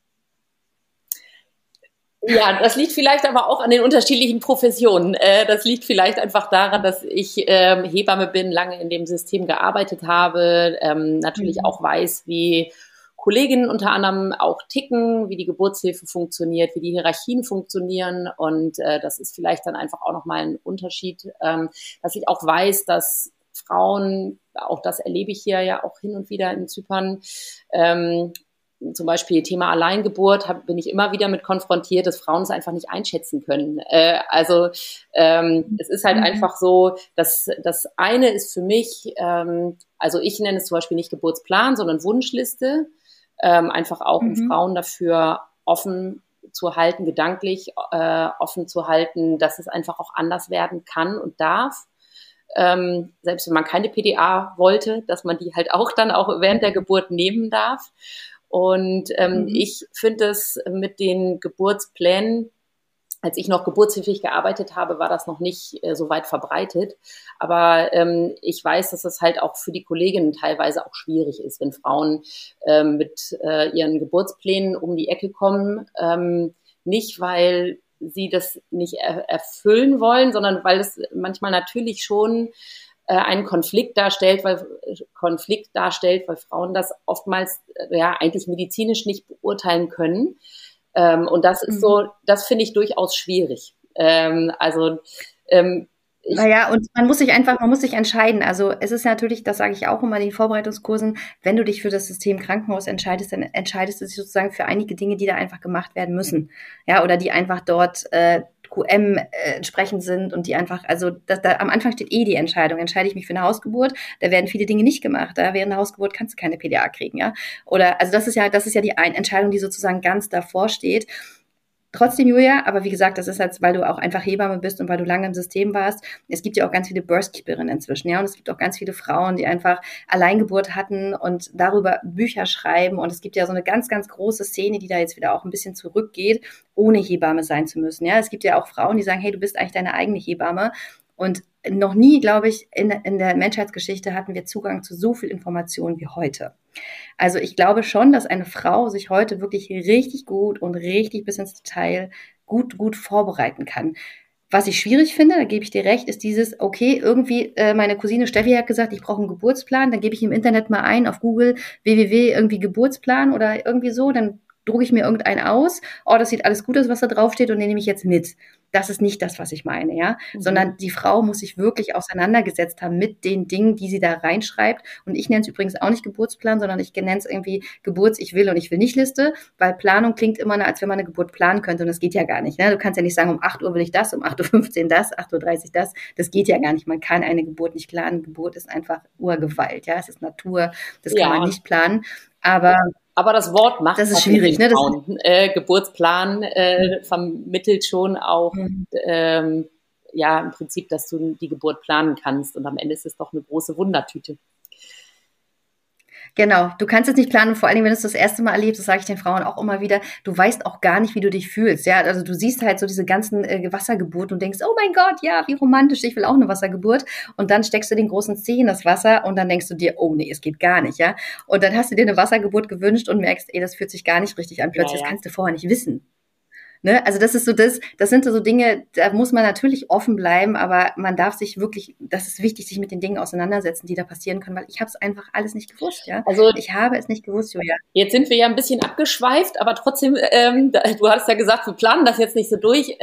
Ja, das liegt vielleicht aber auch an den unterschiedlichen Professionen. Das liegt vielleicht einfach daran, dass ich Hebamme bin, lange in dem System gearbeitet habe, natürlich auch weiß, wie Kolleginnen unter anderem auch ticken, wie die Geburtshilfe funktioniert, wie die Hierarchien funktionieren. Und das ist vielleicht dann einfach auch nochmal ein Unterschied, dass ich auch weiß, dass Frauen, auch das erlebe ich hier ja auch hin und wieder in Zypern, zum Beispiel Thema Alleingeburt, bin ich immer wieder mit konfrontiert, dass Frauen es einfach nicht einschätzen können. Es ist halt einfach so, dass das eine ist für mich, also ich nenne es zum Beispiel nicht Geburtsplan, sondern Wunschliste, einfach auch um Frauen dafür offen zu halten, gedanklich offen zu halten, dass es einfach auch anders werden kann und darf. Selbst wenn man keine PDA wollte, dass man die halt auch dann auch während der Geburt nehmen darf. Und ich finde es mit den Geburtsplänen Als ich noch geburtshilflich gearbeitet habe, war das noch nicht so weit verbreitet. Aber ich weiß, dass das halt auch für die Kolleginnen teilweise auch schwierig ist, wenn Frauen mit ihren Geburtsplänen um die Ecke kommen. Nicht, weil sie das nicht erfüllen wollen, sondern weil es manchmal natürlich schon einen Konflikt darstellt, weil Frauen das oftmals ja eigentlich medizinisch nicht beurteilen können. Und das ist so, das finde ich durchaus schwierig. Naja, und man muss sich entscheiden. Also es ist natürlich, das sage ich auch immer in den Vorbereitungskursen, wenn du dich für das System Krankenhaus entscheidest, dann entscheidest du dich sozusagen für einige Dinge, die da einfach gemacht werden müssen. Ja, oder die einfach dort QM entsprechend sind und die einfach, also am Anfang steht die Entscheidung. Entscheide ich mich für eine Hausgeburt, da werden viele Dinge nicht gemacht. Da während der Hausgeburt kannst du keine PDA kriegen, ja. Oder also das ist ja die Entscheidung, die sozusagen ganz davor steht. Trotzdem, Julia, aber wie gesagt, das ist halt, weil du auch einfach Hebamme bist und weil du lange im System warst. Es gibt ja auch ganz viele Birthkeeperinnen inzwischen, ja, und es gibt auch ganz viele Frauen, die einfach Alleingeburt hatten und darüber Bücher schreiben. Und es gibt ja so eine ganz, ganz große Szene, die da jetzt wieder auch ein bisschen zurückgeht, ohne Hebamme sein zu müssen. Ja, es gibt ja auch Frauen, die sagen, hey, du bist eigentlich deine eigene Hebamme. Und noch nie, glaube ich, in der Menschheitsgeschichte hatten wir Zugang zu so viel Information wie heute. Also ich glaube schon, dass eine Frau sich heute wirklich richtig gut und richtig bis ins Detail gut vorbereiten kann. Was ich schwierig finde, da gebe ich dir recht, ist dieses, okay, irgendwie, meine Cousine Steffi hat gesagt, ich brauche einen Geburtsplan, dann gebe ich im Internet mal ein auf Google www irgendwie Geburtsplan oder irgendwie so, dann drucke ich mir irgendeinen aus, oh, das sieht alles gut aus, was da draufsteht und den nehme ich jetzt mit. Das ist nicht das, was ich meine, ja, sondern die Frau muss sich wirklich auseinandergesetzt haben mit den Dingen, die sie da reinschreibt. Und ich nenne es übrigens auch nicht Geburtsplan, sondern ich nenne es irgendwie Ich will und ich will nicht Liste, weil Planung klingt immer, als wenn man eine Geburt planen könnte und das geht ja gar nicht, ne? Du kannst ja nicht sagen, um 8 Uhr will ich das, um 8:15 Uhr das, 8:30 Uhr das. Das geht ja gar nicht. Man kann eine Geburt nicht planen. Geburt ist einfach Urgewalt, ja, es ist Natur, das kann man nicht planen. Aber das Wort macht das ist schwierig, ne? Geburtsplan vermittelt schon auch ja im Prinzip, dass du die Geburt planen kannst und am Ende ist es doch eine große Wundertüte. Genau, du kannst es nicht planen, vor allem, wenn du es das erste Mal erlebst, das sage ich den Frauen auch immer wieder, du weißt auch gar nicht, wie du dich fühlst, ja, also du siehst halt so diese ganzen Wassergeburten und denkst, oh mein Gott, ja, wie romantisch, ich will auch eine Wassergeburt und dann steckst du den großen Zeh in das Wasser und dann denkst du dir, oh nee, es geht gar nicht, ja, und dann hast du dir eine Wassergeburt gewünscht und merkst, ey, das fühlt sich gar nicht richtig an, plötzlich, das kannst du vorher nicht wissen. Ne? Also das ist so das sind so Dinge, da muss man natürlich offen bleiben, aber man darf sich wirklich, das ist wichtig, sich mit den Dingen auseinandersetzen, die da passieren können, weil ich habe es einfach alles nicht gewusst, ja. Also ich habe es nicht gewusst, Julia. Jetzt sind wir ja ein bisschen abgeschweift, aber trotzdem, du hast ja gesagt, wir planen das jetzt nicht so durch.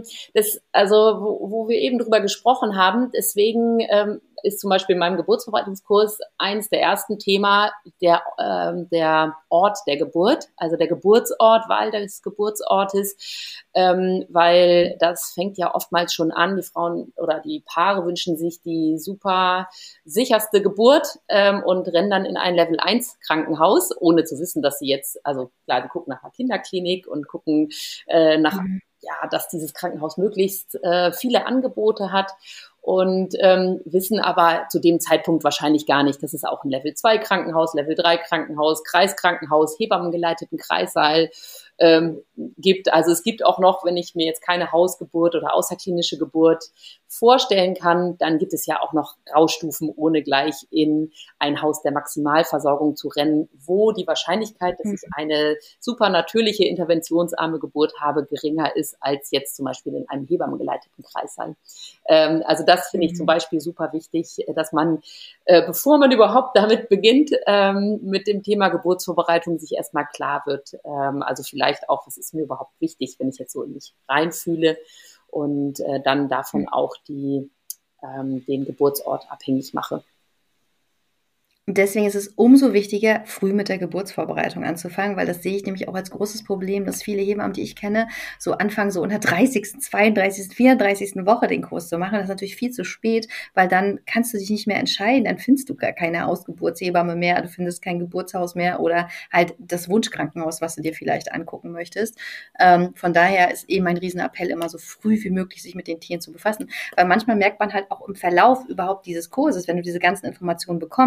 Wo wir eben drüber gesprochen haben, deswegen ist zum Beispiel in meinem Geburtsvorbereitungskurs eins der ersten Thema der Ort der Geburt, also der Geburtsort, Wahl des Geburtsortes, weil das fängt ja oftmals schon an. Die Frauen oder die Paare wünschen sich die super sicherste Geburt und rennen dann in ein Level 1 Krankenhaus, ohne zu wissen, dass sie jetzt, also klar, die gucken nach einer Kinderklinik und gucken dass dieses Krankenhaus möglichst viele Angebote hat. Und wissen aber zu dem Zeitpunkt wahrscheinlich gar nicht, dass es auch ein Level 2 Krankenhaus, Level 3 Krankenhaus, Kreiskrankenhaus, Hebammengeleiteten Kreissaal gibt. Also es gibt auch noch, wenn ich mir jetzt keine Hausgeburt oder außerklinische Geburt vorstellen kann, dann gibt es ja auch noch Graustufen, ohne gleich in ein Haus der Maximalversorgung zu rennen, wo die Wahrscheinlichkeit, dass ich eine super natürliche, interventionsarme Geburt habe, geringer ist als jetzt zum Beispiel in einem hebammengeleiteten Kreissaal. Also das finde ich zum Beispiel super wichtig, dass man, bevor man überhaupt damit beginnt, mit dem Thema Geburtsvorbereitung sich erstmal klar wird. Also vielleicht auch, was ist mir überhaupt wichtig, wenn ich jetzt so in mich reinfühle und dann davon auch den Geburtsort abhängig mache. Und deswegen ist es umso wichtiger, früh mit der Geburtsvorbereitung anzufangen, weil das sehe ich nämlich auch als großes Problem, dass viele Hebammen, die ich kenne, so anfangen, so in der 30., 32., 34. Woche den Kurs zu machen. Das ist natürlich viel zu spät, weil dann kannst du dich nicht mehr entscheiden, dann findest du gar keine Ausgeburtshebamme mehr, du findest kein Geburtshaus mehr oder halt das Wunschkrankenhaus, was du dir vielleicht angucken möchtest. Von daher ist eben mein Riesenappell immer so früh wie möglich sich mit den Tieren zu befassen, weil manchmal merkt man halt auch im Verlauf überhaupt dieses Kurses, wenn du diese ganzen Informationen bekommst,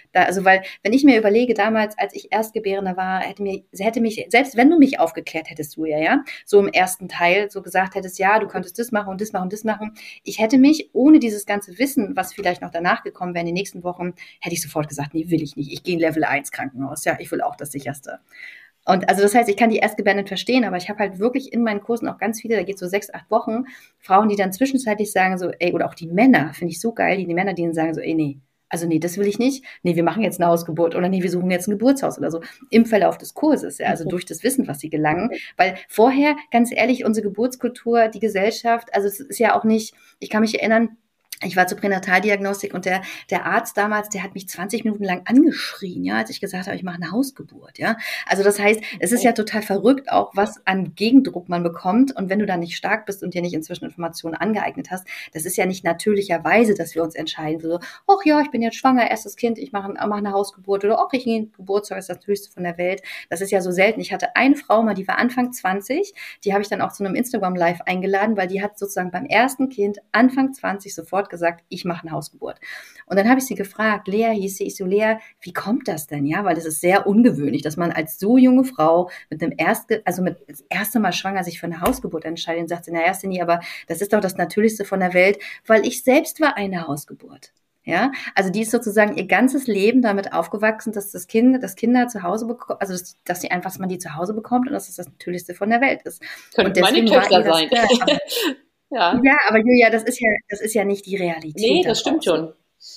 Also, weil, wenn ich mir überlege, damals, als ich Erstgebärender war, sie hätte mich, selbst wenn du mich aufgeklärt hättest, du ja, so im ersten Teil, so gesagt hättest, ja, du könntest das machen und das machen und das machen. Ich hätte mich, ohne dieses ganze Wissen, was vielleicht noch danach gekommen wäre in den nächsten Wochen, hätte ich sofort gesagt, nee, will ich nicht. Ich gehe in Level 1 Krankenhaus. Ja, ich will auch das Sicherste. Und also das heißt, ich kann die Erstgebärenden verstehen, aber ich habe halt wirklich in meinen Kursen auch ganz viele, da geht es so 6, 8 Wochen, Frauen, die dann zwischenzeitlich sagen so, ey, oder auch die Männer, finde ich so geil, die Männer, die dann sagen so, ey, nee, also nee, das will ich nicht. Nee, wir machen jetzt eine Hausgeburt oder nee, wir suchen jetzt ein Geburtshaus oder so. Im Verlauf des Kurses, ja, also durch das Wissen, was sie gelangen. Weil vorher, ganz ehrlich, unsere Geburtskultur, die Gesellschaft, also es ist ja auch nicht, ich kann mich erinnern, ich war zur Pränataldiagnostik und der Arzt damals, der hat mich 20 Minuten lang angeschrien, ja, als ich gesagt habe, ich mache eine Hausgeburt, ja. Also das heißt, es ist ja total verrückt auch, was an Gegendruck man bekommt. Und wenn du da nicht stark bist und dir nicht inzwischen Informationen angeeignet hast, das ist ja nicht natürlicherweise, dass wir uns entscheiden, so, ach ja, ich bin jetzt schwanger, erstes Kind, ich mache eine Hausgeburt oder ach, ich gehe in Geburtshaus, ist das höchste von der Welt. Das ist ja so selten. Ich hatte eine Frau mal, die war Anfang 20, die habe ich dann auch zu einem Instagram-Live eingeladen, weil die hat sozusagen beim ersten Kind Anfang 20 sofort gesagt, ich mache eine Hausgeburt. Und dann habe ich sie gefragt, Lea, hieß sie, ich so, Lea, wie kommt das denn? Ja, weil das ist sehr ungewöhnlich, dass man als so junge Frau mit dem das erste Mal schwanger sich für eine Hausgeburt entscheidet. Und sagt sie, naja, Cindy, aber das ist doch das Natürlichste von der Welt, weil ich selbst war eine Hausgeburt. Ja, also die ist sozusagen ihr ganzes Leben damit aufgewachsen, dass Kinder zu Hause bekommen, also dass sie einfach, dass man die zu Hause bekommt und dass das Natürlichste von der Welt ist. Könnten und deswegen meine Töchter sein. Ja. Ja, aber Julia, das ist ja nicht die Realität. Nee, das stimmt schon.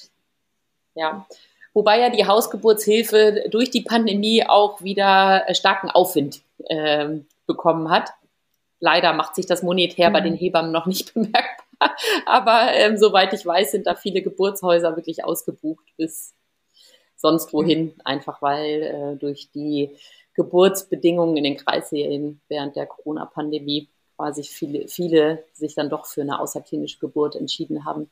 Ja. Wobei ja die Hausgeburtshilfe durch die Pandemie auch wieder starken Aufwind bekommen hat. Leider macht sich das monetär bei den Hebammen noch nicht bemerkbar. Aber soweit ich weiß, sind da viele Geburtshäuser wirklich ausgebucht bis sonst wohin. Einfach weil durch die Geburtsbedingungen in den Kreisserien während der Corona-Pandemie quasi viele sich dann doch für eine außerklinische Geburt entschieden haben.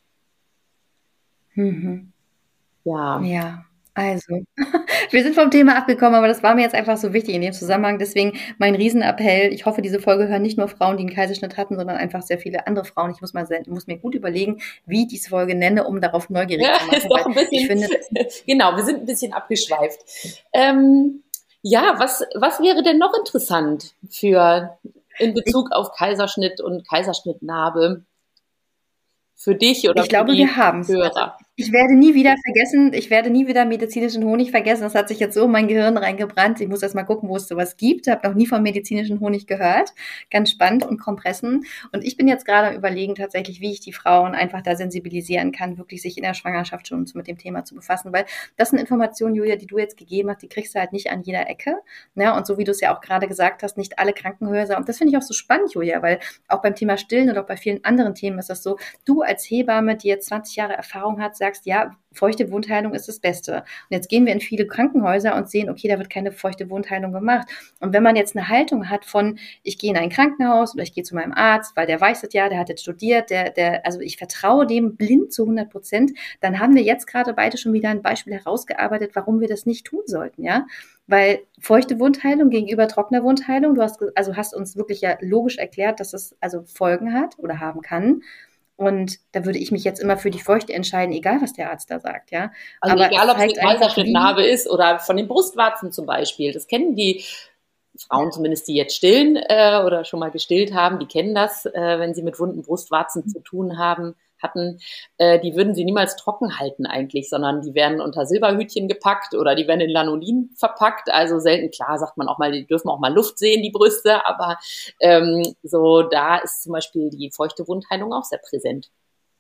Mhm. Ja. Ja, also, wir sind vom Thema abgekommen, aber das war mir jetzt einfach so wichtig in dem Zusammenhang. Deswegen mein Riesenappell. Ich hoffe, diese Folge hören nicht nur Frauen, die einen Kaiserschnitt hatten, sondern einfach sehr viele andere Frauen. Ich muss mir gut überlegen, wie ich diese Folge nenne, um darauf neugierig zu machen. Ist doch ein bisschen, genau, wir sind ein bisschen abgeschweift. Ja, was wäre denn noch interessant in Bezug auf Kaiserschnitt und Kaiserschnittnarbe für dich oder ich glaube, für die wir haben es. Hörer? Ich werde nie wieder medizinischen Honig vergessen. Das hat sich jetzt so in mein Gehirn reingebrannt. Ich muss erst mal gucken, wo es sowas gibt. Ich habe noch nie von medizinischen Honig gehört. Ganz spannend und Kompressen. Und ich bin jetzt gerade am Überlegen tatsächlich, wie ich die Frauen einfach da sensibilisieren kann, wirklich sich in der Schwangerschaft schon mit dem Thema zu befassen. Weil das sind Informationen, Julia, die du jetzt gegeben hast, die kriegst du halt nicht an jeder Ecke. Ja, und so wie du es ja auch gerade gesagt hast, nicht alle Krankenhäuser. Und das finde ich auch so spannend, Julia, weil auch beim Thema Stillen oder auch bei vielen anderen Themen ist das so, du als Hebamme, die jetzt 20 Jahre Erfahrung hat, sagst, ja, feuchte Wundheilung ist das Beste. Und jetzt gehen wir in viele Krankenhäuser und sehen, okay, da wird keine feuchte Wundheilung gemacht. Und wenn man jetzt eine Haltung hat von, ich gehe in ein Krankenhaus oder ich gehe zu meinem Arzt, weil der weiß es ja, der hat jetzt studiert, also ich vertraue dem blind zu 100%, dann haben wir jetzt gerade beide schon wieder ein Beispiel herausgearbeitet, warum wir das nicht tun sollten, ja. Weil feuchte Wundheilung gegenüber trockener Wundheilung, du hast uns wirklich ja logisch erklärt, dass es also Folgen hat oder haben kann. Und da würde ich mich jetzt immer für die feuchte entscheiden, egal was der Arzt da sagt, ja. Also aber egal, ob es eine Kaiserschnittnarbe ist oder von den Brustwarzen zum Beispiel. Das kennen die Frauen zumindest, die jetzt stillen oder schon mal gestillt haben, die kennen das, wenn sie mit wunden Brustwarzen zu tun hatten, die würden sie niemals trocken halten eigentlich, sondern die werden unter Silberhütchen gepackt oder die werden in Lanolin verpackt. Also selten, klar, sagt man auch mal, die dürfen auch mal Luft sehen, die Brüste, aber so da ist zum Beispiel die feuchte Wundheilung auch sehr präsent.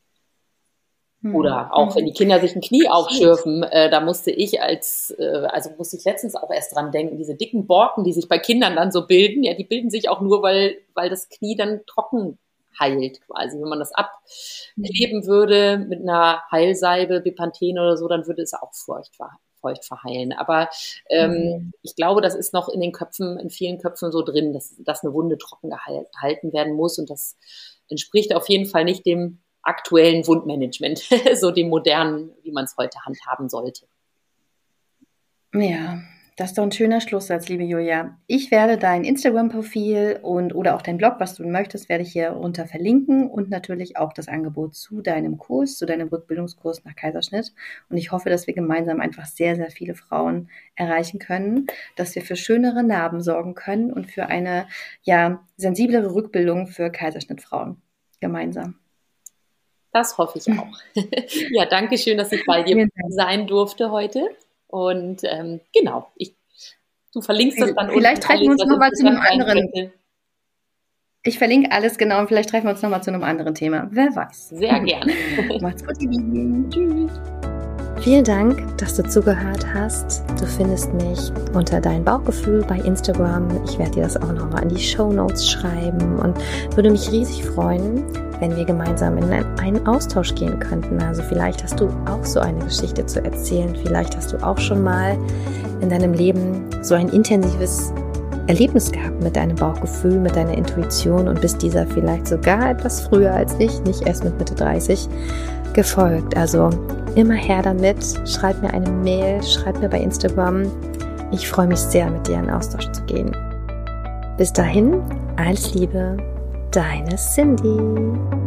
Oder auch wenn die Kinder sich ein Knie aufschürfen, da musste ich musste ich letztens auch erst dran denken, diese dicken Borken, die sich bei Kindern dann so bilden, ja, die bilden sich auch nur, weil das Knie dann trocken heilt quasi. Wenn man das abkleben würde mit einer Heilsalbe, Bepanthen oder so, dann würde es auch feucht verheilen. Aber ich glaube, das ist noch in vielen Köpfen so drin, dass eine Wunde trocken gehalten werden muss und das entspricht auf jeden Fall nicht dem aktuellen Wundmanagement, so dem modernen, wie man es heute handhaben sollte. Ja, Das ist doch ein schöner Schlusssatz, liebe Julia. Ich werde dein Instagram-Profil oder auch dein Blog, was du möchtest, werde ich hier runter verlinken und natürlich auch das Angebot zu deinem Kurs, zu deinem Rückbildungskurs nach Kaiserschnitt. Und ich hoffe, dass wir gemeinsam einfach sehr, sehr viele Frauen erreichen können, dass wir für schönere Narben sorgen können und für eine sensiblere Rückbildung für Kaiserschnittfrauen gemeinsam. Das hoffe ich auch. Ja, danke schön, dass ich bei dir sein durfte heute. Und genau, du verlinkst das dann vielleicht treffen wir uns nochmal zu einem anderen. Ich verlinke alles, genau, und vielleicht treffen wir uns nochmal zu einem anderen Thema. Wer weiß. Sehr gerne. Macht's gut, ihr Lieben. Tschüss. Vielen Dank, dass du zugehört hast. Du findest mich unter Dein Bauchgefühl bei Instagram. Ich werde dir das auch nochmal in die Shownotes schreiben und würde mich riesig freuen, wenn wir gemeinsam in einen Austausch gehen könnten. Also vielleicht hast du auch so eine Geschichte zu erzählen. Vielleicht hast du auch schon mal in deinem Leben so ein intensives Erlebnis gehabt mit deinem Bauchgefühl, mit deiner Intuition und bist dieser vielleicht sogar etwas früher als ich, nicht erst mit Mitte 30, gefolgt. Also immer her damit, schreib mir eine Mail, schreib mir bei Instagram. Ich freue mich sehr, mit dir in Austausch zu gehen. Bis dahin, alles Liebe, deine Cindy.